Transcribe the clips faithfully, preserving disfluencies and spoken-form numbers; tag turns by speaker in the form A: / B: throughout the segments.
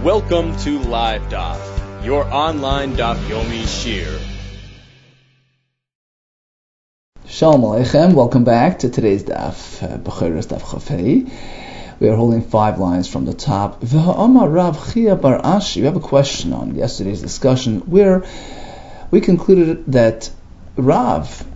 A: Welcome to Live Daf, your online Daf Yomi Shir.
B: Shalom Aleichem, welcome back to today's Daf, Bechoros Daf Chafei. We are holding five lines from the top. V'ha'amar Rav Chia bar Ashi. We have a question on yesterday's discussion where we concluded that Rav,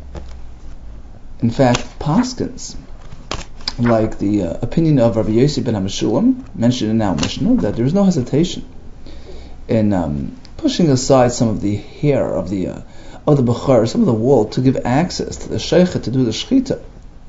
B: in fact, paskins, like the uh, opinion of Rabbi Yossi ben HaMeshulam, mentioned in our Mishnah, that there is no hesitation in um, pushing aside some of the hair of the uh, of the bechor, some of the wool, to give access to the sheikha to do the shechita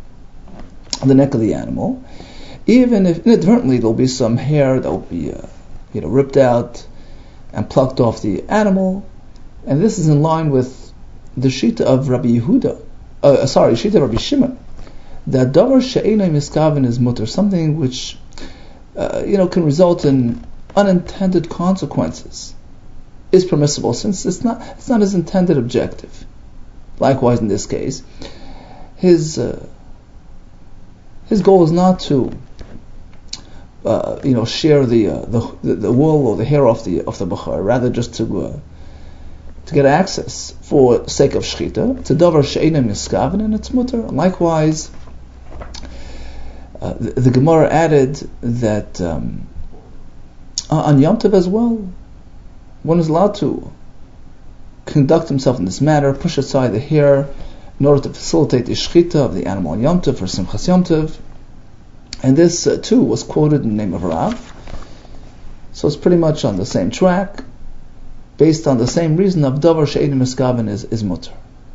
B: on the neck of the animal, even if inadvertently there will be some hair that will be uh, you know ripped out and plucked off the animal, and this is in line with the shita of Rabbi Yehuda, uh, sorry, shita of Rabbi Shimon, that davar she'enai miskaven is mutter, something which uh, you know can result in unintended consequences, is permissible since it's not it's not his intended objective. Likewise, in this case, his uh, his goal is not to uh, you know share the, uh, the the the wool or the hair off the of the bechor, rather just to uh, to get access for sake of shechita. It's a davar she'enai miskaven and it's mutter. Likewise, uh, the, the Gemara added that um, on Yom Tov as well, one is allowed to conduct himself in this manner, push aside the hair in order to facilitate the shechita of the animal on Yom Tov for Simchas Yom Tov. And this uh, too was quoted in the name of Rav. So it's pretty much on the same track, based on the same reason of davar she'enai miskaven is, is mutter.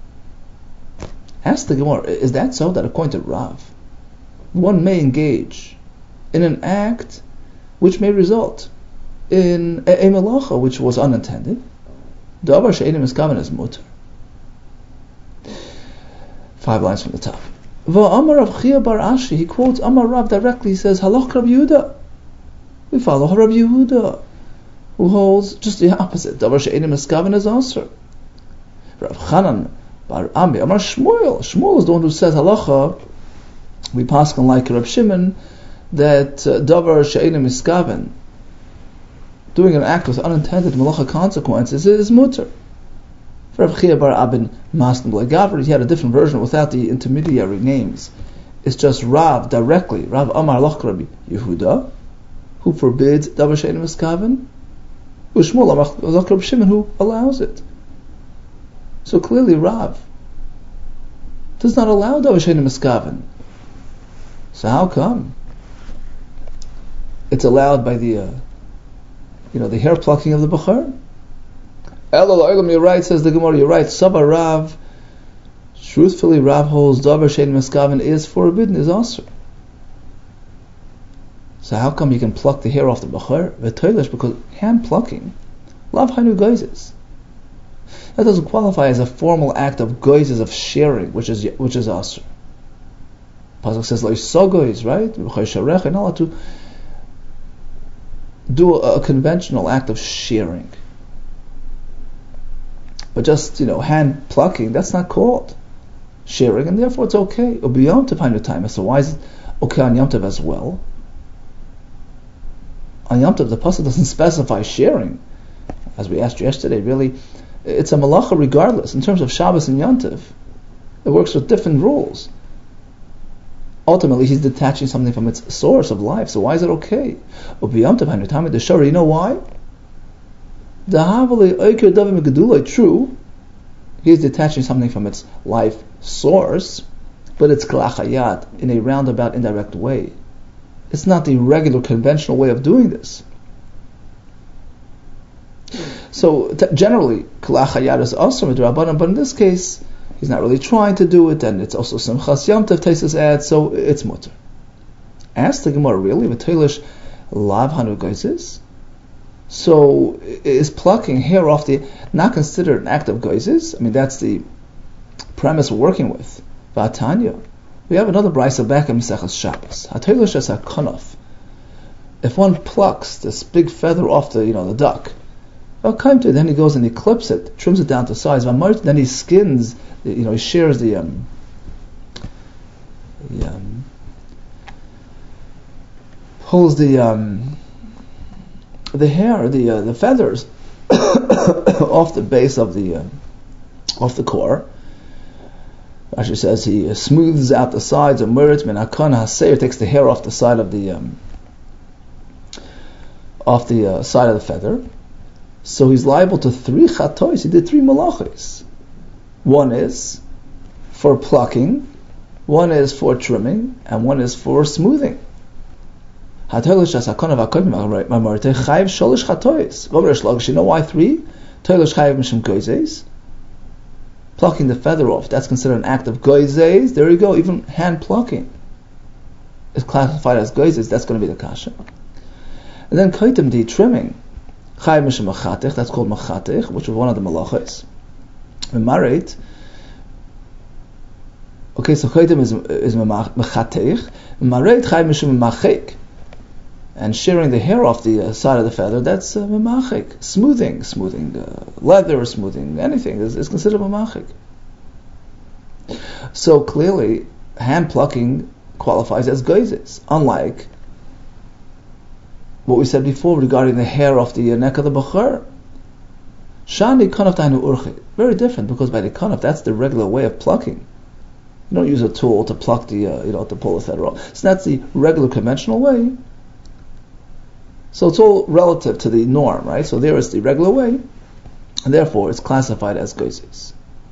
B: Ask the Gemara, is that so, that according to Rav, one may engage in an act which may result in a, a melacha which was unintended? Davar she'enai miskaven is mutter. Five lines from the top. V'amar Rav Chia bar Ashi, he quotes Amar Rav directly. He says, Halach Rabbi Yehuda. We follow Rabbi Yehuda, who holds just the opposite. Davar she'enai miskaven is asur. Rav Chanan bar Ami, Amar Shmuel. Shmuel is the one who says halacha. We paskin like Reb Shimon that uh, davar she'enai miskaven, doing an act with unintended melacha consequences, is mutter. Rav Chia bar Abin Masn Gavri, he had a different version without the intermediary names. It's just Rav directly, Rav Amar Lach Rabbi Yehuda, who forbids davar she'enai miskaven, Ushmuel Amar Lach Rabbi Shimon, who allows it. So clearly Rav does not allow davar she'enai miskaven. So how come it's allowed by the uh, you know, the hair plucking of the bechor? Elul, you're right, says the Gemara, you're right. Saba Rav, truthfully Rav holds davar she'enai miskaven is forbidden, is asur. So how come you can pluck the hair off the bechor? V'toilish, because hand plucking, lav hainu goizes. That doesn't qualify as a formal act of goizes, of sharing, which is which is asur. Pasuk says, like so goiz, right? You're not allowed to do a, a conventional act of sharing. But just, you know, hand plucking, that's not called sharing, and therefore it's okay. Or beyond to find your time. So why is it okay on Yom Tov as well? On Yom Tov, the pasuk doesn't specify sharing. As we asked yesterday, really, it's a malacha regardless. In terms of Shabbos and Yom Tov, it works with different rules. Ultimately, he's detaching something from its source of life. So why is it okay? Or beyond to find your time at the shore, you know why? True, he is detaching something from its life source, but it's kalachayat in a roundabout, indirect way. It's not the regular, conventional way of doing this. So t- generally, kalachayat is also midrabanan, but in this case, he's not really trying to do it, and it's also Simchas Yom Tov Taisus ad, so it's mutter. Ask the Gemara, really, v'toilish lav hanu goizes? So is plucking hair off the not considered an act of goizes? I mean, that's the premise we're working with. V'atanya, we have another brayso back in Maseches Shabbos. Hatoilish es hakonof. If one plucks this big feather off the you know the duck, then he goes and he clips it, trims it down to size. Then he skins, you know, he shears the um, the um, pulls the um, the hair, the uh, the feathers off the base of the uh, off the core. Rashi says he uh, smooths out the sides of Murit min Hakon Haseir, takes the hair off the side of the um, off the uh, side of the feather. So he's liable to three chatois. He did three malachos. One is for plucking, one is for trimming, and one is for smoothing. You know why three? Plucking the feather off, that's considered an act of goizes. There you go, even hand plucking is classified as goizes, that's going to be the kasha. And then kaitim di trimming, chayiv mishum machatech, that's called machatech, which was one of the malachos. Marit, okay, so kaitim is is machatech, marit chayiv mishum machek. And shearing the hair off the uh, side of the feather, that's uh, mamachik. Smoothing, smoothing uh, leather, smoothing anything is, is considered mamachik. So clearly, hand plucking qualifies as geizes, unlike what we said before regarding the hair off the uh, neck of the bachar. Shani kanaf tainu urchi, very different, because by the kanaf, that's the regular way of plucking. You don't use a tool to pluck the, uh, you know, to pull the feather off. So that's the regular conventional way. So it's all relative to the norm, right? So there is the regular way, and therefore it's classified as geizes.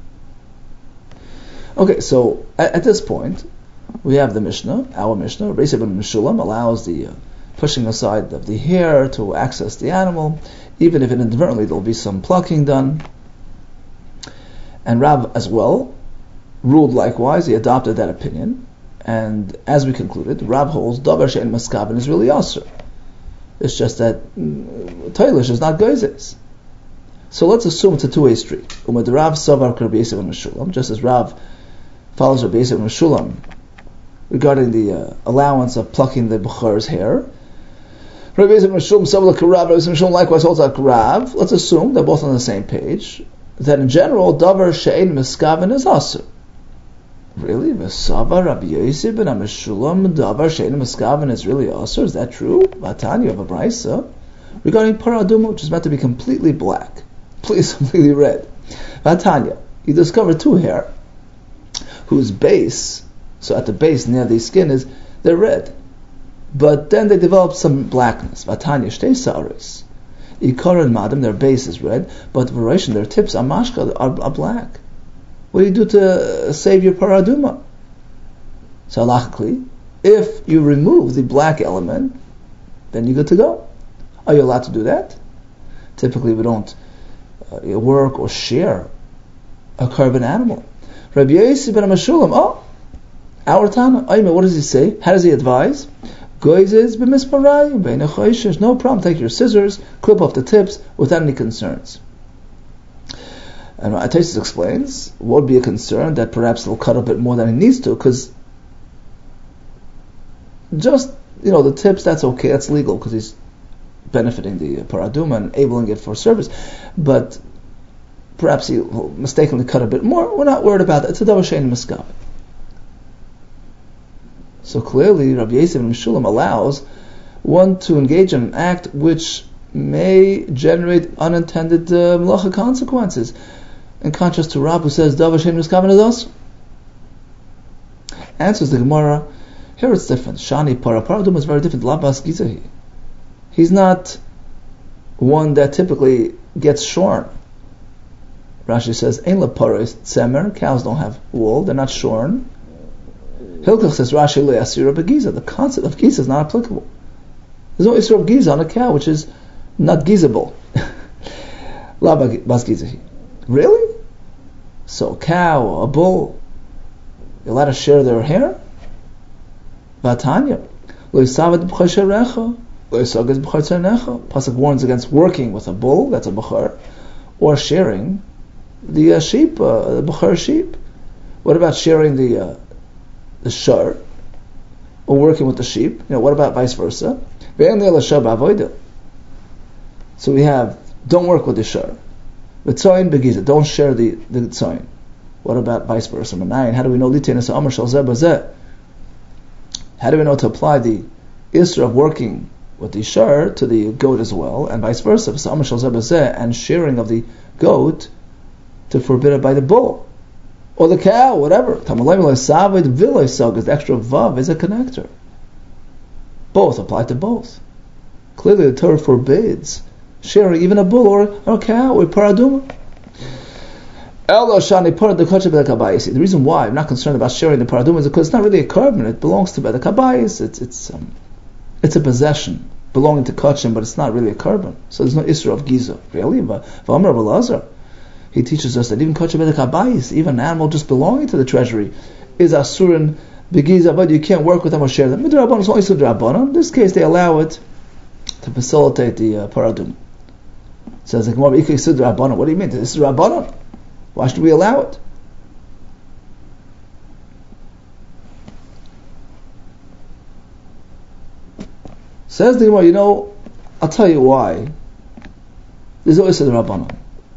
B: Okay, so at, at this point, we have the Mishnah, our Mishnah, Reis ibn Meshulam allows the uh, pushing aside of the hair to access the animal, even if inadvertently there will be some plucking done. And Rab as well ruled likewise, he adopted that opinion, and as we concluded, Rab holds Davar she'en maskaben is really asur. It's just that mm, Tailish is not geizes. So let's assume it's a two-way street. Umad Rav Savar Rabbi Yosef and Meshulam, just as Rav follows Rabbi Yosef and Meshulam regarding the uh, allowance of plucking the Bukhar's hair. Rabbi Yosef and Meshulam Savar Rav, Rabbi Yosef and Meshulam likewise holds like Rav. Let's assume they're both on the same page. That in general, Davar She'en Miskaven is asur. Really? V'sava Rabbi Yosef ben Meshulam davar she'ein miskaven is really asur? Is that true? Vatanya of a brisa regarding paraduma, which is meant to be completely black, please completely red. Vatanya, you discover two hair whose base, so at the base near the skin is they're red, but then they develop some blackness. Vatanya shtei sa'aris. Ikar and madam, their base is red, but v'roishin, their tips are mashka, are, are black. What do you do to save your paraduma? So halachically, if you remove the black element, then you're good to go. Are you allowed to do that? Typically we don't uh, work or share a carbon animal. Rabbi Yosef ben Meshulam, oh, our Tana, what does he say? How does he advise? Goizes b'misparayim, bein achoishes, no problem, take your scissors, clip off the tips without any concerns. And Ataisis explains, what would be a concern that perhaps he'll cut a bit more than he needs to, because just, you know, the tips, that's okay, that's legal, because he's benefiting the paraduma and enabling it for service. But perhaps he'll mistakenly cut a bit more, we're not worried about that. It's a davar she'ein miskaven. So clearly, Rabbi Yosef and Meshulam allows one to engage in an act which may generate unintended uh, melacha consequences. In contrast to Rab, who says davar she'ein miskaven is us. Answers the Gemara. Here it's different. Shani para paraduma is very different. Labas gizahi. He's not one that typically gets shorn. Rashi says ein leparos tzemer. Cows don't have wool; they're not shorn. Hilkach says Rashi le asira begiza. The concept of giza is not applicable. There's no isra of giza on a cow, which is not gizable. Labas gizahi. Really? So a cow, a bull, you're allowed to share their hair? Vatanya. Pasuk warns against working with a bull, that's a bachar, or sharing the uh, sheep, uh, the bachar sheep. What about sharing the uh, the shar, or working with the sheep? You know, what about vice versa? So we have, don't work with the shar. V'tzoyin begiza, don't share the the tzoyin. What about vice versa? Manayin, how do we know litenis amar shal zeh bazeh? How do we know to apply the isra of working with the share to the goat as well, and vice versa, and sharing of the goat to forbid it by the bull or the cow, whatever. The extra vav is a connector. Both apply to both. Clearly, the Torah forbids sharing even a bull or, or a cow or paraduma. The reason why I'm not concerned about sharing the paraduma is because it's not really a carbon. It belongs to the kabayis. It's it's um, it's a possession belonging to kachim, but it's not really a carbon. So there's no isra of giza. Really, but V'amar Belazar, he teaches us that even kachim the kabayis, even an animal just belonging to the treasury, is asurin begiza, but you can't work with them or share them. Midrabanan is only sudrabanan. In this case, they allow it to facilitate the uh, paraduma. Says the Gemara, what do you mean? This is rabbanon. Why should we allow it? Says the Gemara, you know, I'll tell you why. There's always a rabbanon.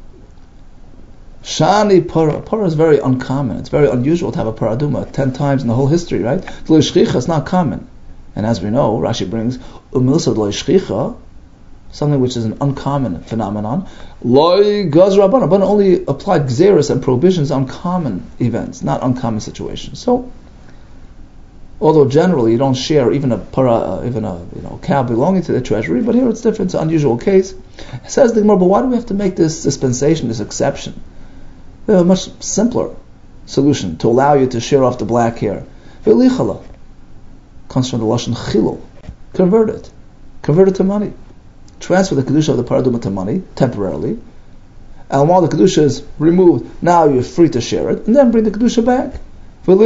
B: Shani para. Para is very uncommon. It's very unusual to have a paraduma ten times in the whole history, right? Lo yishchicha is not common. And as we know, Rashi brings umilsa lo yishchicha, something which is an uncommon phenomenon. Loi gaz rabbanon, but only applied gzeros and prohibitions on common events, not uncommon situations. So, although generally you don't share even a para, uh, even a you know cow belonging to the treasury, but here it's different. It's an unusual case. It says the Gemara, but why do we have to make this dispensation, this exception? We have a much simpler solution to allow you to share off the black hair. Ve'lichala comes from the lashon chilul. Convert it, convert it to money. Transfer the kedusha of the paraduma to money temporarily, and while the kedusha is removed, now you're free to share it, and then bring the kedusha back. Do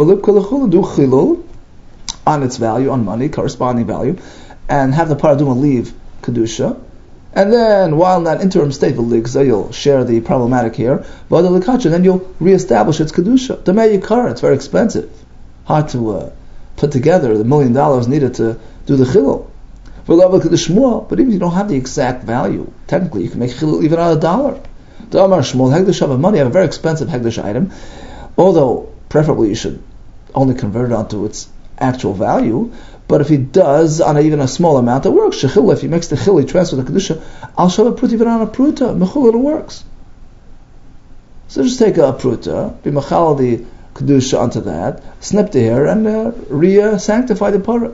B: chilul on its value, on money, corresponding value, and have the paraduma leave kedusha, and then while in that interim state, you'll share the problematic here, and then you'll reestablish its kedusha. The me'yikar, it's very expensive, hard to uh, put together the million dollars needed to do the chilul. But even if you don't have the exact value, technically you can make chilul even on a dollar. The Amar Shmuel, hegdesh of money, have a very expensive hegdesh item, although preferably you should only convert it onto its actual value. But if he does on a, even a small amount, it works. Shechil, if he makes the chil, he transfers the kedusha. I'll show a prut even on a pruta. Mechul, it works. So just take a pruta, be mechal the kedusha onto that, snip the hair, and uh, re-sanctify the parah.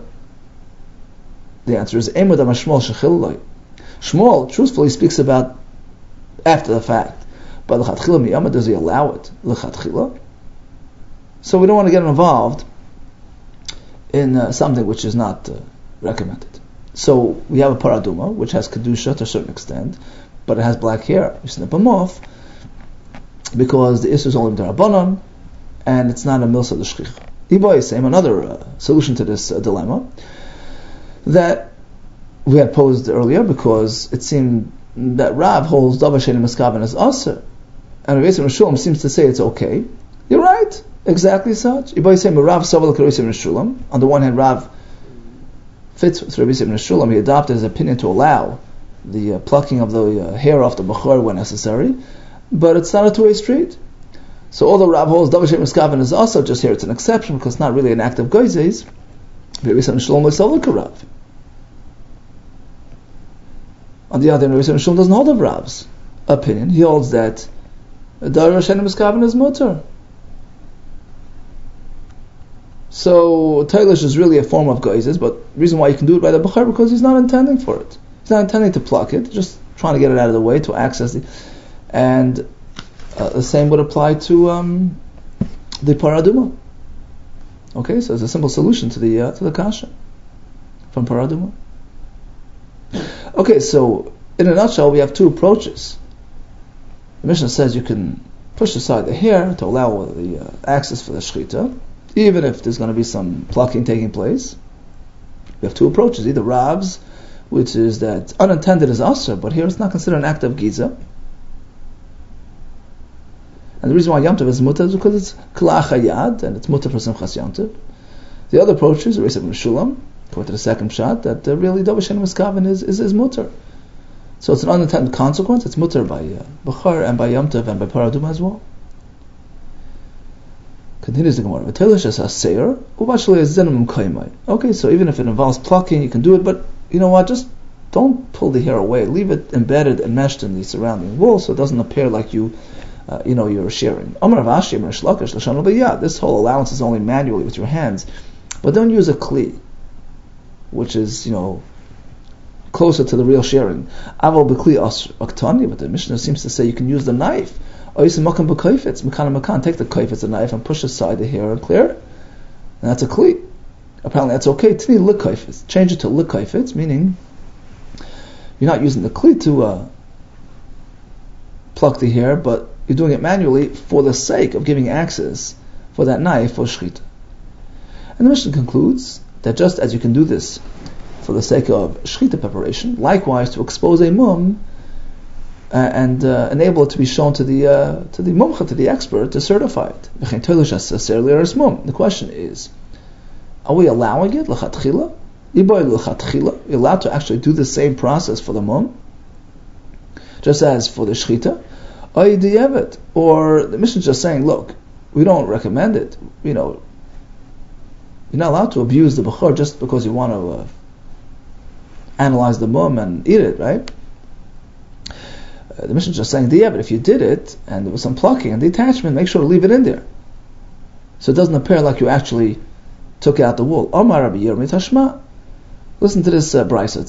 B: The answer is Emud Amar Shmuel Shechil. Shmuel truthfully speaks about after the fact, but l'chatchila miyama, does he allow it l'chatchila? So we don't want to get involved in uh, something which is not uh, recommended. So we have a paraduma which has kedusha to a certain extent, but it has black hair. You snip them off because the issue is only d'Rabbanan and it's not a milsa d'shchich. Iboy is same another uh, solution to this uh, dilemma that we had posed earlier, because it seemed that Rav holds Davar Shein Miskaven as Aser, and Rav Yisrael Meshulam seems to say it's okay. You're right, exactly such. Ibai say Rav Saval Rav Yisrael Meshulam. On the one hand, Rav fits with Rav Yisrael Meshulam. He adopted his opinion to allow the uh, plucking of the uh, hair off the bachor when necessary, but it's not a two-way street. So although Rav holds Davar Shein Miskaven as Aser, just here it's an exception because it's not really an act of Goizes. Rav Yisrael Meshulam was Saval Rav. On the other hand, Rav Yisrael Meshulam doesn't hold of Rav's opinion. He holds that Davar Shein Miskaven is mutter. So Tailish is really a form of Geizes, but the reason why you can do it by the Bachar, because he's not intending for it. He's not intending to pluck it, just trying to get it out of the way to access it. And uh, the same would apply to um, the Paraduma. Okay, so it's a simple solution to the uh, to the kasha from Paraduma. Okay, so in a nutshell, we have two approaches. The Mishnah says you can push aside the hair to allow the uh, access for the shechita, even if there's going to be some plucking taking place. We have two approaches: either Rav's, which is that unintended is asr, but here it's not considered an act of giza. And the reason why Yom Tov is mutar is because it's klach hayad and it's mutar for simchas Yom Tov. The other approach is Rav Yisrael Meshulam, according to the second shot, that uh, really Davar Shein Miskaven is, is, is mutar. So it's an unintended consequence. It's mutar by uh, Bachar and by Yom Tov and by Paraduma as well. Continues the Gemara. Okay, so even if it involves plucking, you can do it, but you know what, just don't pull the hair away. Leave it embedded and meshed in the surrounding wool so it doesn't appear like you, uh, you know, you're shearing. This whole allowance is only manually with your hands, but don't use a kli, which is, you know, closer to the real shearing. But the Mishnah seems to say you can use the knife. Take the kaifetz, the knife, and push aside the hair and clear it. And that's a kli. Apparently that's okay. Tini lik kaifetz. Change it to lik kaifetz, meaning you're not using the kli to uh, pluck the hair, but you're doing it manually for the sake of giving access for that knife for shchita. And the Mishnah concludes that just as you can do this for the sake of shchita preparation, likewise to expose a mum uh, and uh, enable it to be shown to the uh, to the mumcha, to the expert, to certify it. The question is, are we allowing it l'chatchila? You're allowed to actually do the same process for the mum, just as for the shchita, or the Mishnah is just saying, look, we don't recommend it. You know, you're not allowed to abuse the bechor just because you want to uh, analyze the mum and eat it, right? Uh, the Mishnah is just saying, but if you did it and there was some plucking and detachment, make sure to leave it in there, so it doesn't appear like you actually took out the wool. Omar Rabbi Yirmi Tashma. Listen to this uh, brisa.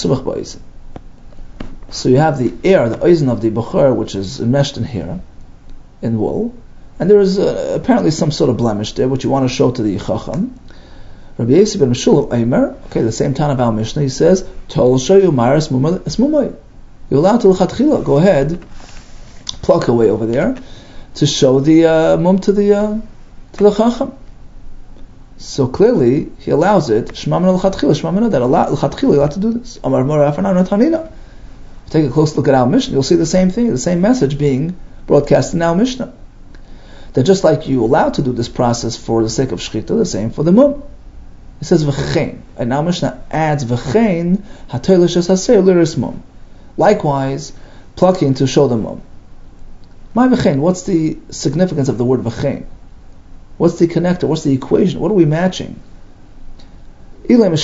B: So you have the air, the oizen of the bechor, which is enmeshed in hair, in wool, and there is uh, apparently some sort of blemish there, which you want to show to the chacham. Rabbi Yossi ben Meshulam Eimer, okay, the same time of our Mishnah, he says, Tol shoyu maris mumay. You're allowed to l'chatchila, go ahead, pluck away over there, to show the uh, mum to the uh, to the chacham. So clearly, he allows it. Shmamina l'chatchila, shmamina that l'chatchila you're allowed to do this. Amar Mora Afanana Tanina. Take a close look at our Mishnah. You'll see the same thing, the same message being broadcast in our Mishnah. That just like you allowed to do this process for the sake of shchita, the same for the mum. It says v'chein, and now Mishnah adds v'chein hatoilish es haseir liris mum. Likewise, plucking to show the mum. My v'chein. What's the significance of the word v'chein? What's the connector? What's the equation? What are we matching? Is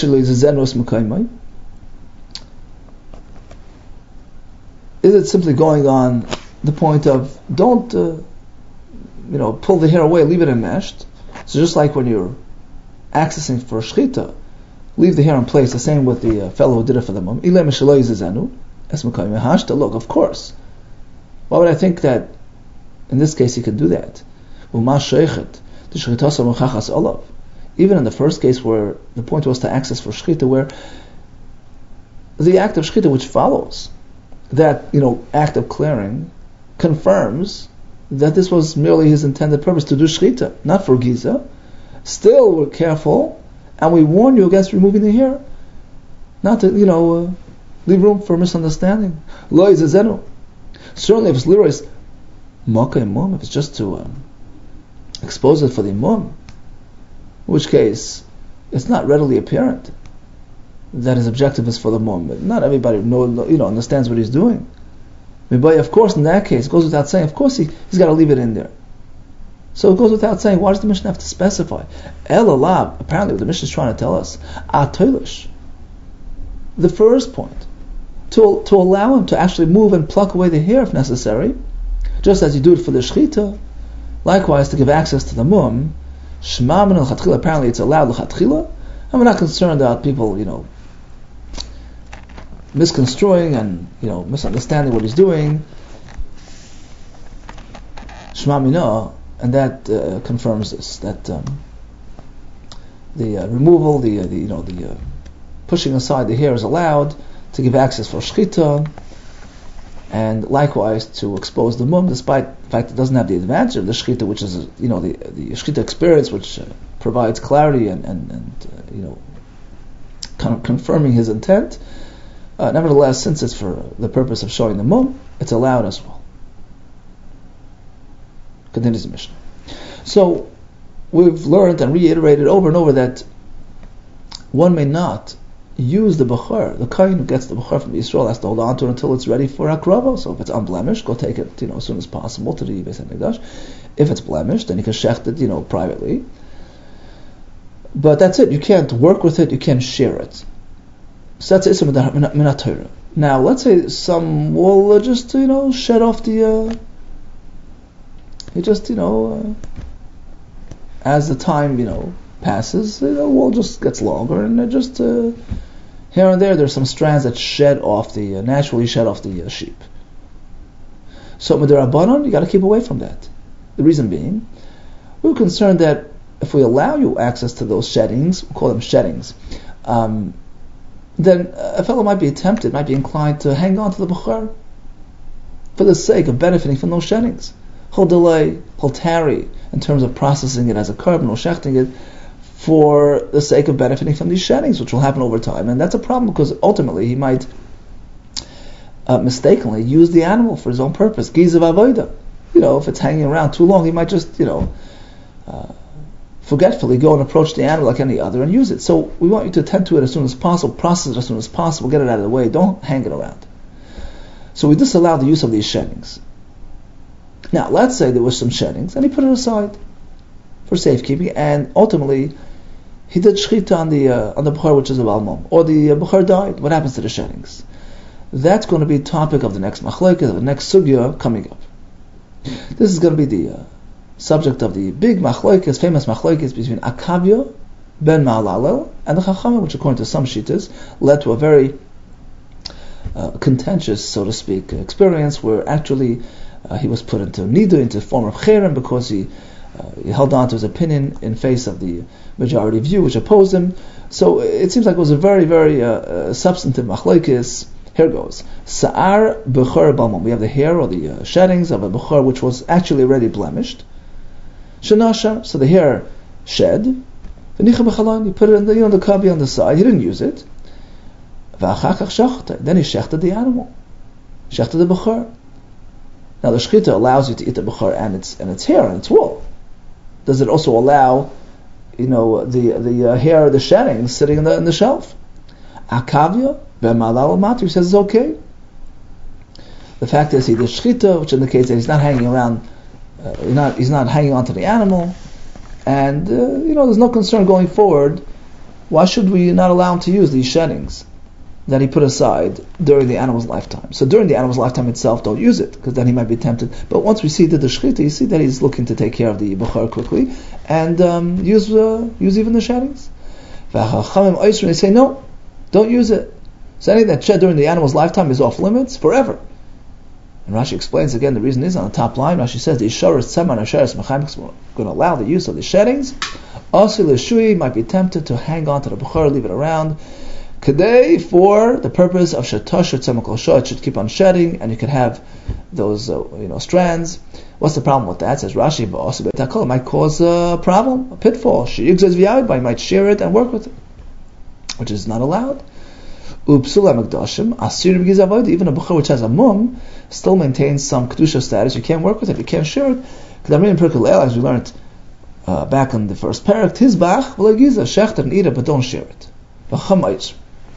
B: it simply going on the point of don't, uh, you know, pull the hair away, leave it enmeshed? So just like when you're accessing for shchita, leave the hair in place. The same with the uh, fellow who did it for the mum. Look, of course. Why would I think that in this case he could do that? Even in the first case where the point was to access for shchita, where the act of shchita which follows that, you know, act of clearing confirms that this was merely his intended purpose, to do shchita, not for giza. Still, we're careful and we warn you against removing the hair, not to, you know, uh, leave room for misunderstanding. Lo yizazenu. Certainly, if it's liris makay mum, if it's just to um, expose it for the mum, in which case it's not readily apparent that his objective is for the mum. Not everybody know, you know, understands what he's doing. But of course, in that case, it goes without saying, of course he, he's got to leave it in there. So it goes without saying, why does the Mishnah have to specify? El alab, apparently what the Mishnah is trying to tell us, atoilish, the first point, to, to allow him to actually move and pluck away the hair if necessary, just as you do it for the shchita, likewise to give access to the mum, shma min al-chatchila, apparently it's allowed l'chatchila, and we're not concerned about people, you know, misconstruing and, you know, misunderstanding what he's doing. Shma mina, and that uh, confirms this, that um, the uh, removal, the, uh, the you know, the uh, pushing aside the hair is allowed to give access for shchita, and likewise to expose the mum, despite the fact it doesn't have the advantage of the shchita, which is, you know, the the shchita experience, which uh, provides clarity and and, and uh, you know, kind of confirming his intent. Uh, nevertheless, since it's for the purpose of showing the mum, it's allowed as well. Continues the Mishnah. So we've learned and reiterated over and over that one may not use the bechor. The kohen who gets the bechor from Yisrael has to hold on to it until it's ready for akrava. So if it's unblemished, go take it, you know, as soon as possible to the Beis Hamikdash. If it's blemished, then you can shecht it, you know, privately. But that's it. You can't work with it. You can't share it. So that's Isser Minat Torah. Now, let's say some will uh, just, you know, shed off the, uh, it just, you know, uh, as the time, you know, passes, the wool just gets longer, and it just, uh, here and there, there's some strands that shed off the, uh, naturally shed off the uh, sheep. So, Midirabanan, you got to keep away from that. The reason being, we're concerned that if we allow you access to those sheddings, we call them sheddings, um, then a fellow might be tempted, might be inclined to hang on to the Bukhar for the sake of benefiting from those sheddings. He'll delay, he'll tarry in terms of processing it as a carbon or shechting it for the sake of benefiting from these sheddings, which will happen over time. And that's a problem because ultimately he might uh, mistakenly use the animal for his own purpose. Gizav avoida. You know, if it's hanging around too long, he might just, you know, uh, forgetfully go and approach the animal like any other and use it. So we want you to tend to it as soon as possible, process it as soon as possible, get it out of the way, don't hang it around. So we disallow the use of these sheddings. Now, let's say there was some sheddings, and he put it aside for safekeeping, and ultimately he did shchita on the uh, on the bukhar, which is a balmum, or the uh, bukhar died. What happens to the sheddings? That's going to be a topic of the next machlokes, of the next sugya coming up. This is going to be the uh, subject of the big machlokes, famous machlokes between Akavya ben Ma'alalel and the Chachamim, which according to some shittas led to a very uh, contentious, so to speak, experience where actually uh, he was put into nida, into form of cherem, because he, uh, he held on to his opinion in face of the majority view which opposed him. So it seems like it was a very, very uh, uh, substantive machlokes. Here goes. Sa'ar b'chor balmum. We have the hair or the uh, sheddings of a b'chor which was actually already blemished. Shenasha, so the hair shed. V'nicha b'chalan, you put it in the, you know, the cubby on the side. He didn't use it. V'achakach shachta. Then he shechted the animal. Shechted the b'chor. Now the shechita allows you to eat the b'chor and its and its hair and its wool. Does it also allow, you know, the the uh, hair, the sheddings sitting in the in the shelf? Akavya ben Malal Matri says it's okay. The fact is he did shechita, which indicates that he's not hanging around. Uh, he's not he's not hanging on to the animal, and uh, you know there's no concern going forward. Why should we not allow him to use these sheddings that he put aside during the animal's lifetime? So during the animal's lifetime itself, don't use it, because then he might be tempted. But once we see the shechita, you see that he's looking to take care of the bukhar quickly and um, use uh, use even the sheddings. They say no, don't use it. So anything that shed during the animal's lifetime is off limits forever. And Rashi explains again, the reason is on the top line. Rashi says the Isharis Tzeman Asheres Mechaim is going to allow the use of the sheddings. Also, the Shui might be tempted to hang on to the bukhar, leave it around. Kadei, for the purpose of Shatosh or Tzemak Losho, it should keep on shedding, and you could have those uh, you know strands. What's the problem with that? Says Rashi, but also it might cause a problem, a pitfall. Sheyigzez v'yavid, but you might shear it and work with it, which is not allowed. Upsula Megdashim, Asir B'Gizavoid, even a bukhar which has a mum, still maintains some kedusha status. You can't work with it, you can't share it. Kedamrin Perkel, as we learned uh, back in the first parak, Tizbach, V'Lagiza, shecht and eat it, but don't share it. V'Chamayit.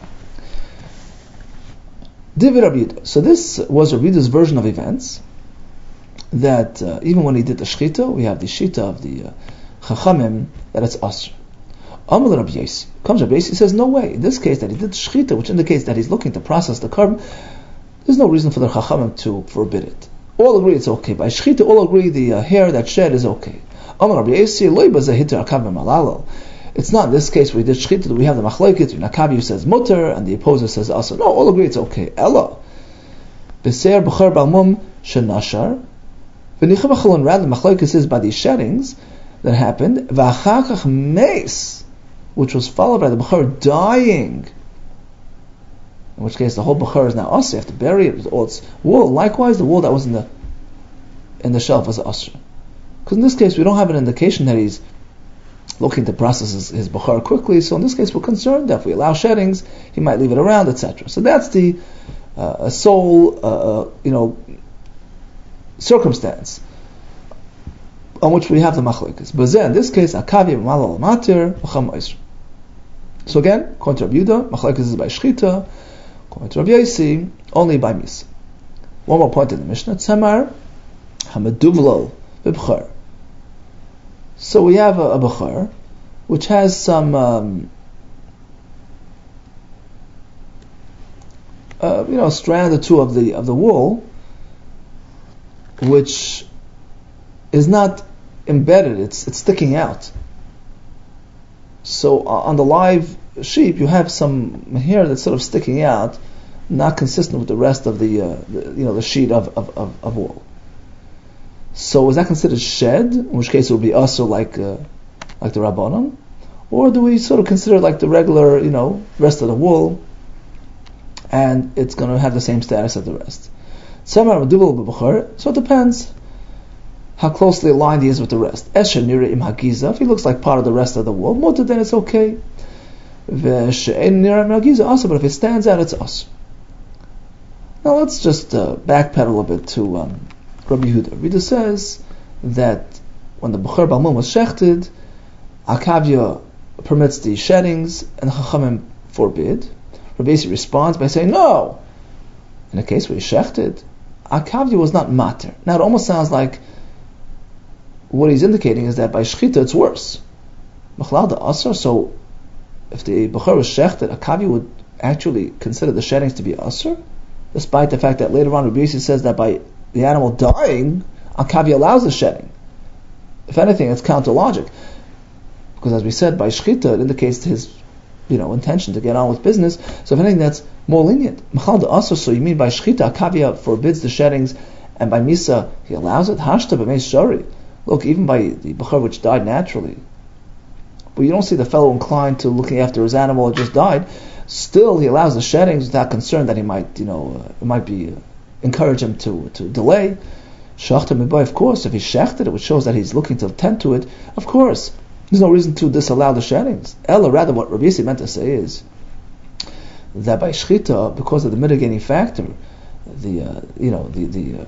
B: Divid Rabbi Yehuda. So this was Rabbi Yehuda's version of events, that uh, even when he did the shchita, we have the shita of the uh, Chachamim, that it's asr. Amal Rabbi Yossi. Comes Rabbi Yossi, says, no way. In this case, that he did shchita, which indicates that he's looking to process the carbon, there's no reason for the Chachamim to forbid it. All agree it's okay. By shchita, all agree the uh, hair that shed is okay. Amal Rabbi Yossi, loy bazahita akavim malalo. It's not in this case where we did shchita that we have the machlokes, Nakabi who says mutter, and the opposer says also. No, all agree it's okay. Ella. Beser b'char balmum shenashar. V'nicha b'chalon, rather, machlokes is by these sheddings that happened. V'achakach meis, which was followed by the bukhar dying, in which case the whole bukhar is now asr. You have to bury it with all its wool. Likewise, the wool that was in the in the shelf was asr. Because in this case, we don't have an indication that he's looking to process his, his bukhar quickly. So in this case, we're concerned that if we allow sheddings, he might leave it around, et cetera. So that's the uh, sole, uh, you know, circumstance on which we have the machlokes. But then, in this case, akavi malal matir v'cham oisr. So again, according to Rabbi Yehuda, machlokes is by shchita. According to Rabbi Yossi, only by misa. One more point in the Mishnah: tzamar hamaduvlo b'bchar. So we have a, a bukhar which has some um, uh, you know, a strand or two of the of the wool, which is not embedded; it's it's sticking out. So uh, on the live sheep, you have some hair that's sort of sticking out, not consistent with the rest of the, uh, the you know the sheet of of, of, of wool. So is that considered shed? In which case it would be also like uh, like the Rabbanon, or do we sort of consider it like the regular you know rest of the wool, and it's going to have the same status as the rest? So it depends how closely aligned he is with the rest. Esher nira im hagiza, if he looks like part of the rest of the wool, mutter, then it's okay. Ve'she'en nira im hagiza also, but if it stands out, it's us. Now let's just uh, backpedal a bit to um, Rabbi Yehuda. Rabbi Yehuda says that when the Bechor Balmum was shechted, Akavya permits the sheddings and Chachamim forbid. Rabbi Yossi responds by saying, no! In a case where he shechted, Akavya was not mater. Now it almost sounds like what he's indicating is that by shchita it's worse. So if the Bechor was shechted, Akavya would actually consider the sheddings to be asr, despite the fact that later on Rabbi Yossi says that by the animal dying, Akavya allows the shedding. If anything, it's counter logic, because as we said, by shchita it indicates his, you know, intention to get on with business. So if anything, that's more lenient. Machal de asr. So you mean by shchita Akavya forbids the sheddings, and by misa he allows it? Hashta b'meis shari. Look, even by the Bechor which died naturally, but you don't see the fellow inclined to looking after his animal that just died. Still, he allows the sheddings without concern that he might, you know, uh, it might be uh, encourage him to to delay. Shachta mibai, of course, if he shechted it, which shows that he's looking to tend to it. Of course, there's no reason to disallow the sheddings. Ella, rather, what Rabbi Yossi meant to say is that by shchita, because of the mitigating factor, the uh, you know the the uh,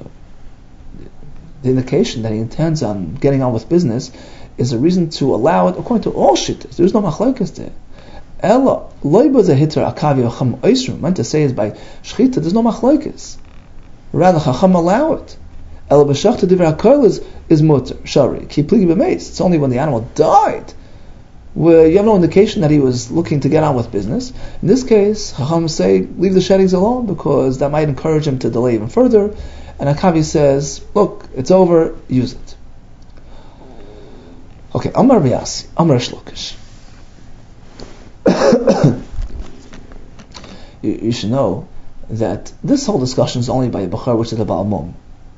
B: the indication that he intends on getting on with business is a reason to allow it according to all shittas. There's no machlokes there. Ella, loiba the hitter akavia chacham oisrim, meant to say is by shchita, there's no machlokes. Rather, chacham allow it. Ella b'shachta divrei hakol is is mutter shari ki pligi b'meis. It's only when the animal died where you have no indication that he was looking to get on with business. In this case, chacham say leave the sheddings alone because that might encourage him to delay even further. And Akavi says, look, it's over, use it. Okay, Amar Biyasi, Amar Shlokish. you, you should know that this whole discussion is only by a Bechor, which is a Balmum.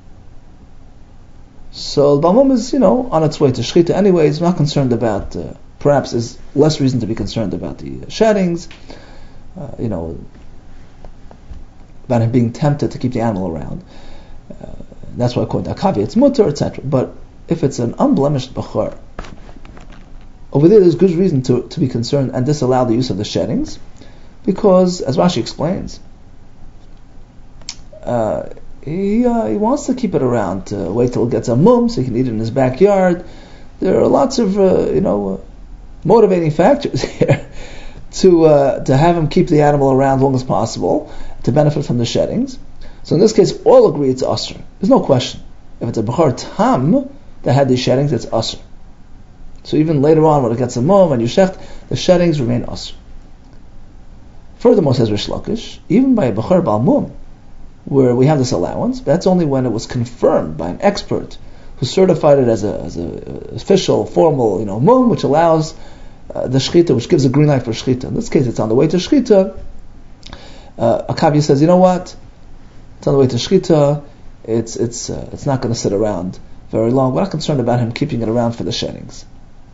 B: So the Balmum is, you know, on its way to Shchita anyway. He's not concerned about, uh, perhaps there's less reason to be concerned about the sheddings, uh, you know, about him being tempted to keep the animal around. Uh, that's why according to Akavi it's mutter, et cetera. But if it's an unblemished Bechor, over there there's good reason to, to be concerned and disallow the use of the sheddings, because as Rashi explains, uh, he uh, he wants to keep it around to wait till it gets a mum so he can eat it in his backyard. There are lots of uh, you know uh, motivating factors here to uh, to have him keep the animal around as long as possible to benefit from the sheddings. So in this case, all agree it's asr. There's no question. If it's a Bechor tam that had these sheddings, it's asr. So even later on, when it gets a mum and you shecht, the sheddings remain asr. Furthermore, says Rish Lakish, even by a Bechor Balmum, where we have this allowance, that's only when it was confirmed by an expert who certified it as a as a official, formal, you know, mum, which allows uh, the shchita, which gives a green light for shchita. In this case, it's on the way to shchita. Uh, Akavi says, you know what? It's on the way to shchita. It's it's uh, it's not going to sit around very long. We're not concerned about him keeping it around for the sheddings.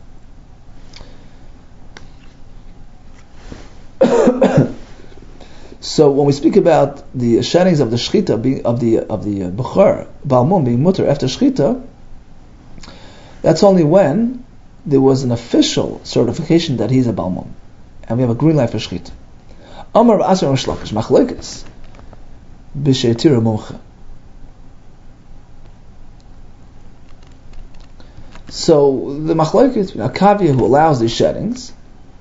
B: So when we speak about the sheddings of the shchita being of the of the uh, Bechor Balmum being mutter after shchita, that's only when there was an official certification that he's a Balmum, and we have a green light for shchita. Amar v'asar Shlakish machlekes b'sheitira mumcha. So the machlekes, a kavya who allows these sheddings,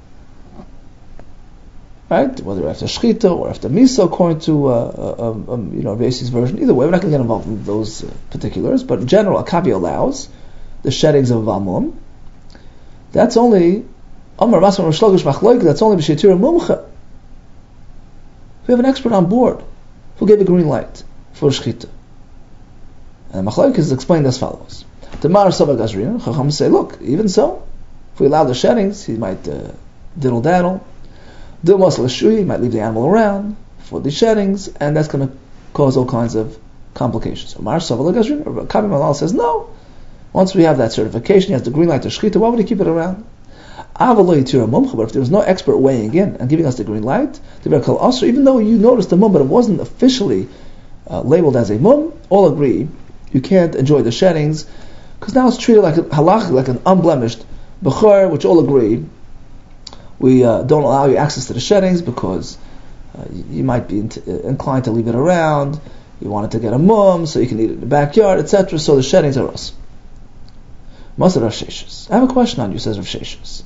B: right? Whether after shchita or after misa, according to uh, um, um, you know Rav Yossi's version. Either way, we're not going to get involved in those uh, particulars. But in general, a kavya allows the sheddings of Balmum. That's only Amar Masar Shlokish machlekes. That's only b'sheitira mumcha. We have an expert on board who gave a green light for shchita. And Machlokes is explained as follows. The Mar Sava Gazrin, Chacham say, look, even so, if we allow the sheddings, he might uh, diddle daddle. Dilmas l'shui, he might leave the animal around for the sheddings, and that's going to cause all kinds of complications. So Mar Sava Gazrin, Kabi Malal says, no. Once we have that certification, he has the green light to shchita, why would he keep it around? But if there was no expert weighing in and giving us the green light, even though you noticed the mum, but it wasn't officially uh, labeled as a mum, all agree you can't enjoy the sheddings, because now it's treated like a halach, like an unblemished bechor, which all agree we uh, don't allow you access to the sheddings because uh, you might be in- inclined to leave it around, you wanted to get a mum so you can eat it in the backyard, et cetera. So the sheddings are us. Masar Rav Sheshes. I have a question on you, says Rav Sheshes.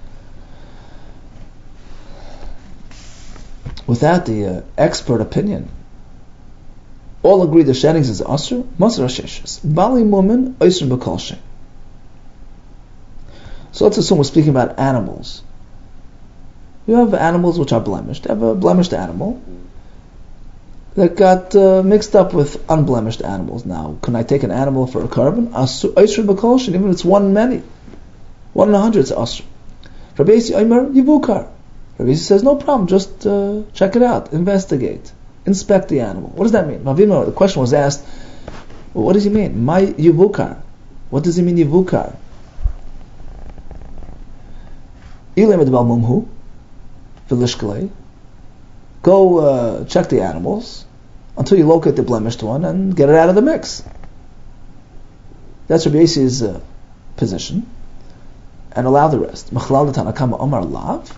B: Without the uh, expert opinion, all agree the sheddings is asur. Masar Rav Sheshes. Bali mumin oisr b'kol shem. So let's assume we're speaking about animals. You have animals which are blemished. You have a blemished animal that got uh, mixed up with unblemished animals. Now, can I take an animal for a carbon? Asur b'kol shem, even if it's one in many. One in a hundred, it's asur. Rabbi Yossi Omer yivukar. Rabbi Yossi says, no problem, just uh, check it out, investigate, inspect the animal. What does that mean? Mavino, the question was asked, well, what does he mean? My yivukar. What does he mean yivukar? Ilem edbal mumhu, v'lishkalei. Go uh, check the animals until you locate the blemished one and get it out of the mix. That's Rabbi Yossi's uh, position. And allow the rest. Machlal Tanakama Omar Lav.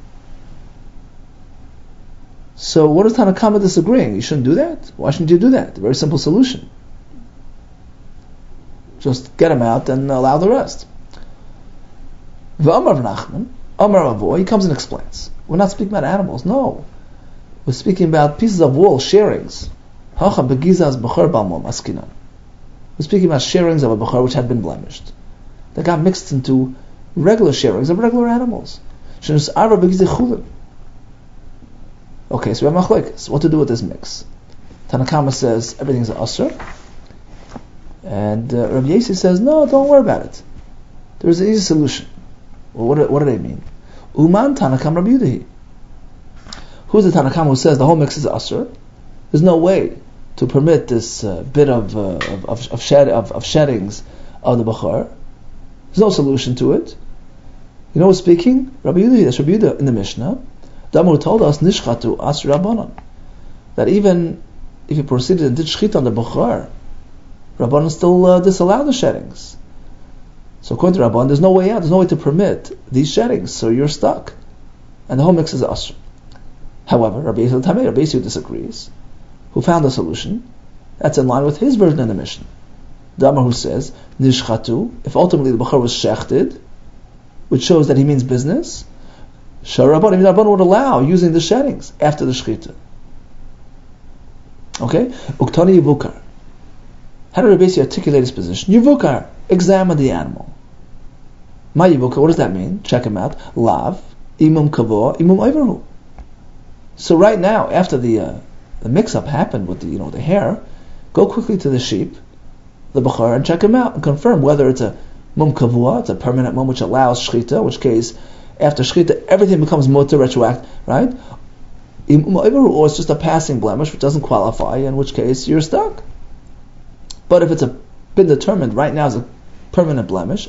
B: So what is Tanakama disagreeing? You shouldn't do that? Why shouldn't you do that? A very simple solution. Just get him out and allow the rest. V'Amar Nachman, Amar Avoy, he comes and explains. We're not speaking about animals, no. We're speaking about pieces of wool, sharings. Hacha begizaz b'chor balmom askinan. We're speaking about sharings of a b'chor which had been blemished. They got mixed into regular sharings of regular animals. Shenus arba begizeh chulin. Okay, so we have machlokes. What to do with this mix? Tanakama says everything's an asur, and uh, Rabbi Yossi says no, don't worry about it. There's an easy solution. Well, what do, what do they mean? Uman Tanakam Rabbi Yudahi. Who's the Tanakam who says the whole mix is asur? There's no way to permit this uh, bit of, uh, of of of, shed, of of sheddings of the bachar. There's no solution to it. You know who's speaking? Rabbi Yudahi. That's Rabbi Yudahi in the Mishnah. Damur told us nishchatu as rabbanon, that even if you proceeded and did shchita on the bachar, rabbanon still uh, disallow the sheddings. So according to rabbanon, there's no way out. There's no way to permit these sheddings. So you're stuck, and the whole mix is asr. However, Rabbi Yossi Tamei, Rabbi Yossi disagrees, who found a solution that's in line with his version in the Mishnah. Damar who says nishchatu, if ultimately the bachar was shechted, which shows that he means business. Shar Rabban, even Rabban would allow using the sheddings after the shechita. Okay? Uktani yivukar. How did Rabbi Yossi articulate his position? Yivukar, examine the animal. Ma yivukar, what does that mean? Check him out. Lav, imum kavo, imum overhu. So right now, after the uh, the mix-up happened with the you know the hair, go quickly to the sheep, the bachar, and check him out and confirm whether it's a mum kavua, it's a permanent mum which allows shechita, in which case after shechita everything becomes mutar retroactive, right? Or it's just a passing blemish which doesn't qualify, in which case you're stuck. But if it's a, been determined right now as a permanent blemish,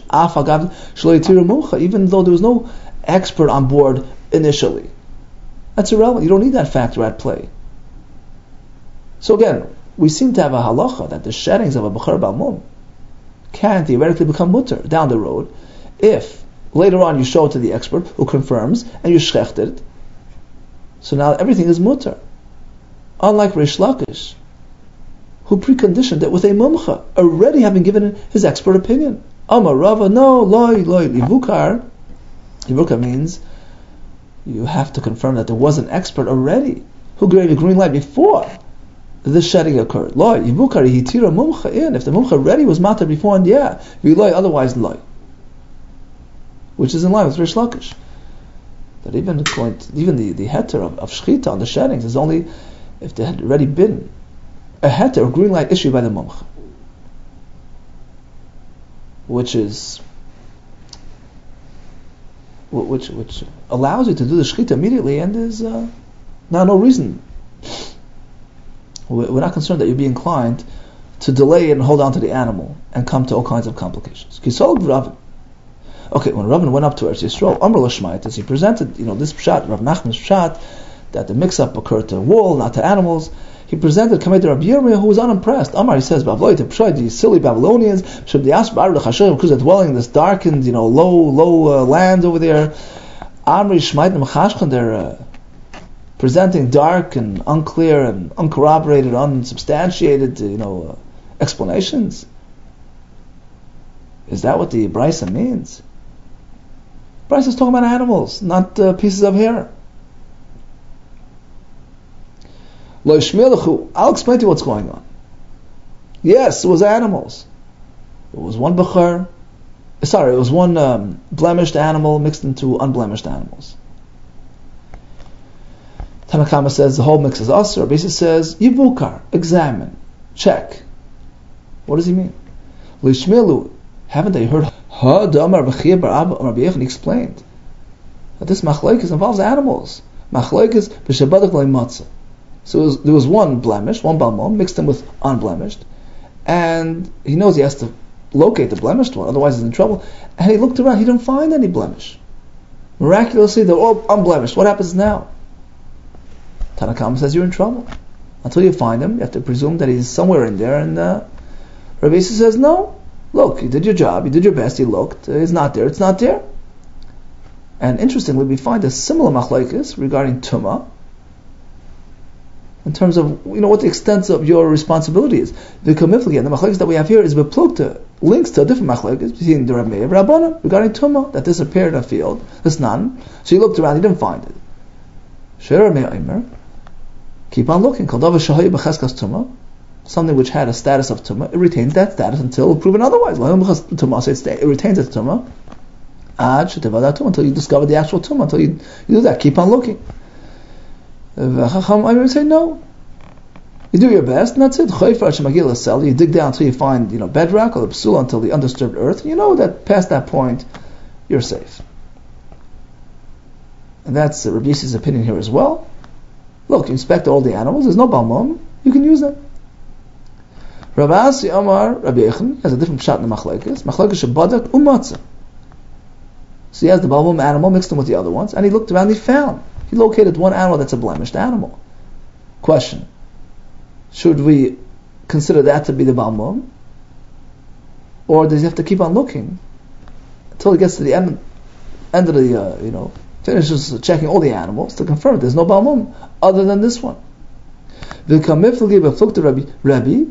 B: even though there was no expert on board initially, that's irrelevant. You don't need that factor at play. So again, we seem to have a halacha that the sheddings of a bachar balmum can theoretically become mutter down the road if later on you show it to the expert who confirms and you shechted it. So now everything is mutter. Unlike Rish Lakish, who preconditioned it with a mumcha, already having given his expert opinion. Amar Rava, no, loy, loy, livukar. Livukar means you have to confirm that there was an expert already who gave a green light before the shedding occurred. Loy, livukar, hitira mumcha in. If the mumcha already was matter before, and yeah, loy, otherwise loy. Which is in line with Rish Lakish. that even going to, even the, the heter of, of shchita on the sheddings is only if there had already been a heter, a green light issued by the mumch, which is which which allows you to do the shchita immediately, and is uh, now no reason. We're not concerned that you'd be inclined to delay it and hold on to the animal and come to all kinds of complications. Okay, when Rabban went up to Eretz Yisrael, Amr Lashmait, as he presented, you know, this pshat, Rav Nachman's pshat, that the mix-up occurred to wool, not to animals, he presented Kamed Rabbi Yirmiyah, who was unimpressed. Amar, he says, Bavloi to Pshai, these silly Babylonians, should the Asbar the Chashayim, because they're dwelling in this darkened, you know, low, low uh, land over there. Amri Shmait Mechashchan, they're uh, presenting dark and unclear and uncorroborated, unsubstantiated, you know, uh, explanations. Is that what the Brisa means? Brisa is talking about animals, not uh, pieces of hair. Lo Yishmilechu, I'll explain to you what's going on. Yes, it was animals. It was one bachar, sorry, it was one um, blemished animal mixed into unblemished animals. Tanakama says the whole mix is asur. Basi says yivukar, examine, check. What does he mean? Lo Yishmilu, haven't they heard? Ha, the Amar B'chiyah Bar Abba Amar B'yechon explained that this machlokes involves animals. Machlokes b'shabadak le'matzah. So it was, there was one blemish, one balmon, mixed in with unblemished, and he knows he has to locate the blemished one, otherwise he's in trouble. And he looked around, he didn't find any blemish. Miraculously, they're all unblemished. What happens now? Tanakam says you're in trouble. Until you find him, you have to presume that he's somewhere in there, and uh, Rabbi Yisrael says, no, look, you did your job, you did your best, you looked, uh, it's not there, it's not there. And interestingly, we find a similar machlokes regarding tumah, in terms of, you know, what the extent of your responsibility is. The kamiflagi, and the machlokes that we have here is beplukta, links to a different machlokes between the Reb Meir and Rabbanan regarding tumah that disappeared in a field, this none. So he looked around, he didn't find it. Shir Meir Eimer, keep on looking. Kaldava shahay b'cheskas tumah, something which had a status of tumah, it retains that status until proven otherwise. It retains its tumah until you discover the actual tumah. Until you, you do that, keep on looking. I would say no. You do your best, and that's it. You dig down until you find, you know, bedrock or the psula until the undisturbed earth. You know that past that point, you're safe. And that's Rabbi Yisi's opinion here as well. Look, you inspect all the animals. There's no balmum. You can use them. Rabbi Asi Amar Rabbi Yechon has a different shot in the machlekes. Machlekes shebadak umatzah. So he has the balmum animal mixed in with the other ones, and he looked around. He found. He located one animal that's a blemished animal. Question: should we consider that to be the balmum, or does he have to keep on looking until he gets to the end, end of the, uh, you know, finishes checking all the animals to confirm there's no balmum other than this one? Rabbi,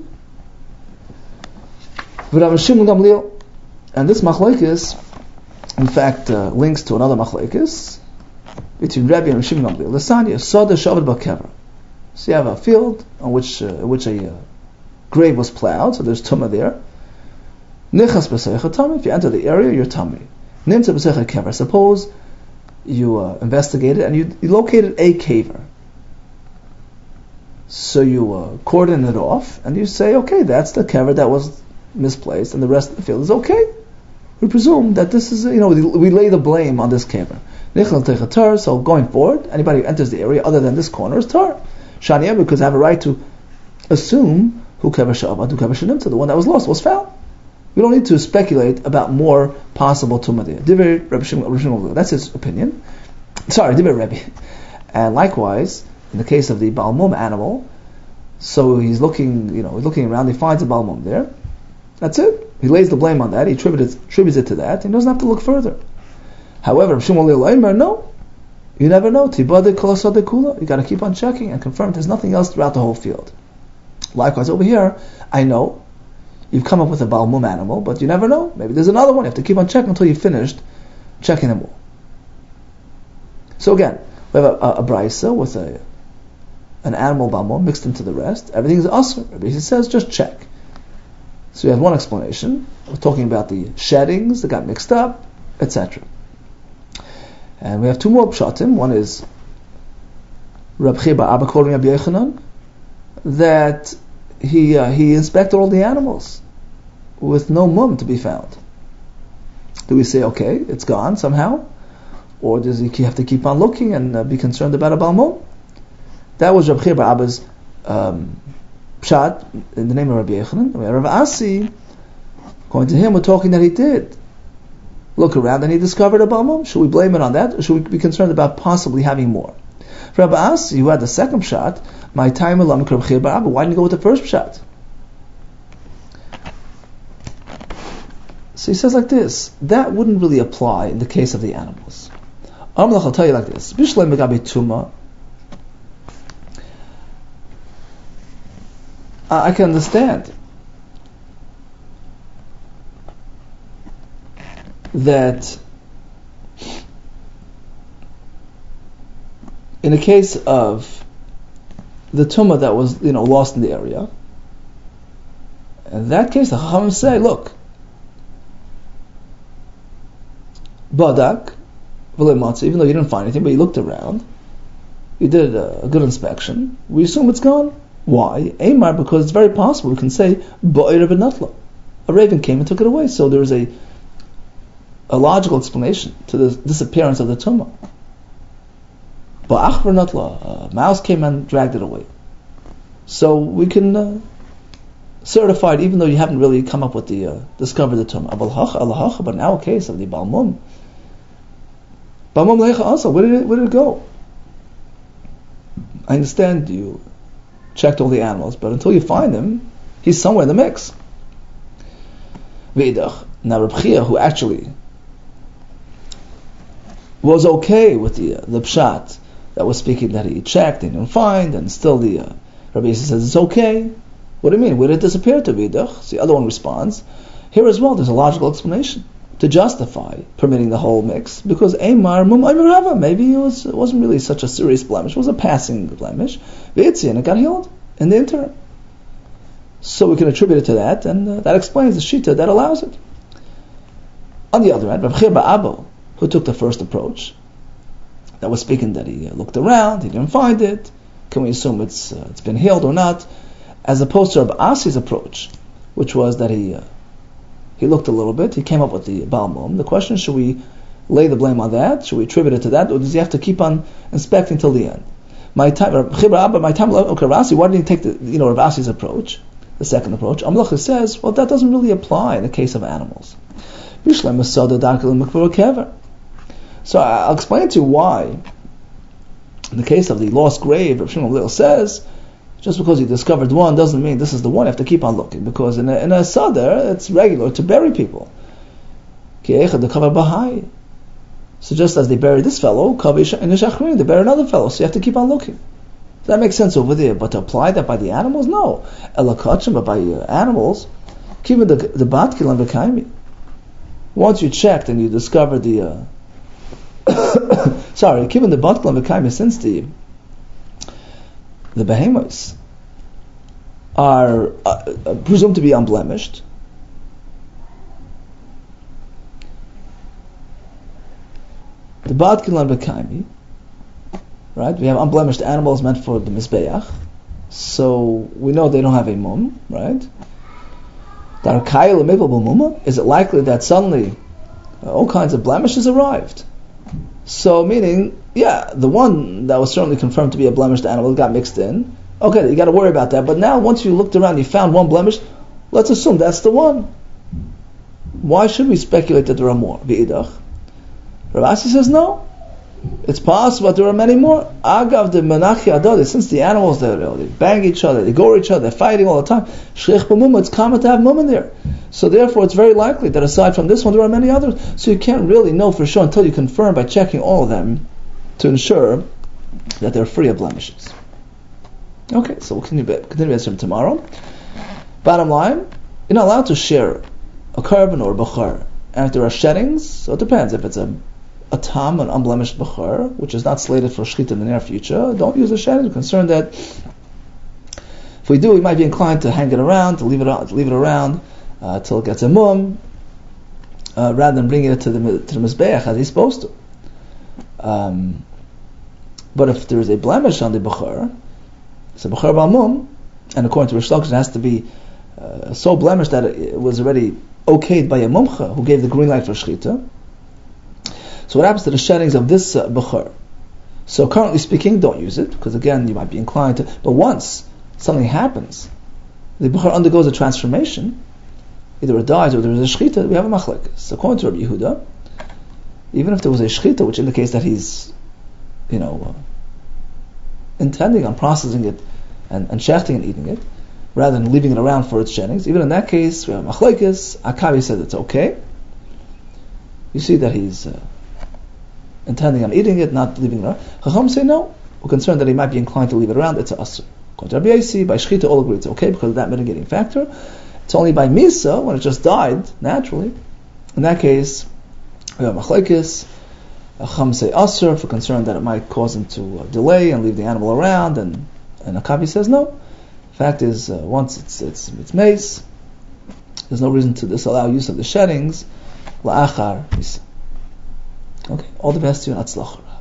B: and this machlokes, in fact, uh, links to another machlokes between Rabbi and Shimon Gamliel. Lasanya Soda Shaved Bakever. So you have a field on which uh, which a uh, grave was plowed, so there's tumah there. Nichas b'seicha tummy. If you enter the area, you're tummy. Nimtza b'seicha kever. Suppose you uh, investigated and you, you located a caver. So you uh, cordon it off and you say, okay, that's the kever that was misplaced, and the rest of the field is okay. We presume that this is, you know, we lay the blame on this kever. So going forward, anybody who enters the area other than this corner is tar. Shania, because I have a right to assume who kever shavad, who kever shenimtza, the one that was lost was found. We don't need to speculate about more possible tumah there. Divrei Rabbi Shimon, that's his opinion. Sorry, Divrei Rabbi. And likewise, in the case of the balmum animal, so he's looking, you know, he's looking around, he finds a balmum there. That's it. He lays the blame on that. He attributes, attributes it to that. He doesn't have to look further. However, no, you never know. You got to keep on checking and confirm there's nothing else throughout the whole field. Likewise, over here, I know you've come up with a balmum animal, but you never know. Maybe there's another one. You have to keep on checking until you've finished checking them all. So again, we have a, a, a brisa with a an animal balmum mixed into the rest. Everything is asur. He says just check. So you have one explanation. We're talking about the sheddings that got mixed up, et cetera. And we have two more pshatim. One is Reb Chia bar Abba quoting Rabbi Yochanan that he uh, he inspected all the animals with no mum to be found. Do we say, okay, it's gone somehow? Or does he have to keep on looking and uh, be concerned about a Baal mum? That was Reb Chia bar Abba's um, pshat in the name of Rabbi Yochanan. Rav Asi, according to him, we're talking that he did look around and he discovered a Baal mum. Should we blame it on that, or should we be concerned about possibly having more? For Rabbi Asi, who had the second shot, my time Reb Chia bar Abba, why didn't you go with the first shot? So he says like this, that wouldn't really apply in the case of the animals. Amlach, I'll tell you like this, Bishlei Megabe Tuma, I can understand that in the case of the tumah that was, you know, lost in the area, in that case the Chachamim say, look, Badak, even though you didn't find anything, but you looked around, you did a, a good inspection, we assume it's gone. Why? Amar, because it's very possible we can say Ba'ir b'natla. A raven came and took it away. So there's a a logical explanation to the disappearance of the tumah. Ba'ach b'natla, a mouse came and dragged it away. So we can uh, certify it, even though you haven't really come up with the uh, discovered the tumah. But in our case of the Baal mum, Baal mum leicha also, where did it where did it go? I understand you checked all the animals, but until you find him, he's somewhere in the mix. V'idach. Now Reb Chia, who actually was okay with the uh, the pshat that was speaking that he checked and didn't find, and still the uh, Rabbi Yisrael says it's okay. What do you mean? Where did it disappear to? V'idach. So the other one responds, here as well, there's a logical explanation to justify permitting the whole mix, because Eimar Mum Rava, maybe it was it wasn't really such a serious blemish, it was a passing blemish, V'itzi, and it got healed in the interim. So we can attribute it to that, and uh, that explains the shita that allows it. On the other hand, Reb Chia bar Abba, who took the first approach, that was speaking that he uh, looked around, he didn't find it, can we assume it's uh, it's been healed or not, as opposed to Reb Asi's approach, which was that he uh, He looked a little bit. He came up with the Baal mum. The question: should we lay the blame on that? Should we attribute it to that, or does he have to keep on inspecting till the end? My time, my time. Okay, Rasi. Why didn't he take the you know Rav Asi's approach, the second approach? Amlacha says, well, that doesn't really apply in the case of animals. So I'll explain to you why. In the case of the lost grave, Rav Shimon Gamliel says, just because you discovered one doesn't mean this is the one. You have to keep on looking, because in a, in a sadr it's regular to bury people. So just as they buried this fellow, they buried another fellow. So you have to keep on looking. Does that make sense over there? But to apply that by the animals, no. But by uh, animals, keeping the the batkilan b'kaimi. Once you checked and you discovered the uh, sorry, keeping the batkilan b'kaimi, since the the behemoths are uh, uh, presumed to be unblemished, the bad kilan b'kaimi, right? We have unblemished animals meant for the mizbeach, so we know they don't have a mum, right? Is it likely that suddenly uh, all kinds of blemishes arrived? So, meaning, yeah, the one that was certainly confirmed to be a blemished animal got mixed in. Okay, you got to worry about that. But now, once you looked around, you found one blemish. Let's assume that's the one. Why should we speculate that there are more? V'idach. Rav Asi says no. It's possible that there are many more. Agav the menachi adodi. Since the animals they, they bang each other, they gore each other, they're fighting all the time. Shreich b'muma. It's common to have mum in there. So therefore, it's very likely that aside from this one, there are many others. So you can't really know for sure until you confirm by checking all of them to ensure that they're free of blemishes. Okay, so we'll continue, continue this from tomorrow. Bottom line, you're not allowed to share a carbon or a bachar. And if there are sheddings, so it depends. If it's a a tam, an unblemished bachar, which is not slated for shechita in the near future, don't use the shedding. We're concerned that if we do, we might be inclined to hang it around, to leave it to leave it around uh, till it gets a mum, uh, rather than bringing it to the to the mizbeach as he's supposed to. Um, but if there is a blemish on the Bechor, it's a Bechor Balmum, and according to Rish Lakish, it has to be uh, so blemished that it was already okayed by a Mumcha who gave the green light for Shechita. So what happens to the sheddings of this uh, Bechor? So currently speaking, don't use it, because again, you might be inclined to, but once something happens, the Bechor undergoes a transformation, either it dies or there is a Shechita, we have a Machlek. So according to Rabbi Yehuda, even if there was a Shechita, which indicates that he's, you know, uh, intending on processing it and, and shechting and eating it, rather than leaving it around for its sheddings, even in that case, we have Machlekes. Akavi said it's okay. You see that he's uh, intending on eating it, not leaving it around. Chacham say no. We're concerned that he might be inclined to leave it around. It's a asr. According to Rabbi Yossi, by Shechita, all agree it's okay because of that mitigating factor. It's only by Misa, when it just died naturally. In that case, we have Machlekes. Chacham say asr, for concern that it might cause him to uh, delay and leave the animal around, and and Akavi says no. Fact is, uh, once it's it's it's mace, there's no reason to disallow use of the sheddings. La'achar. Okay, all the best to you and atzlach.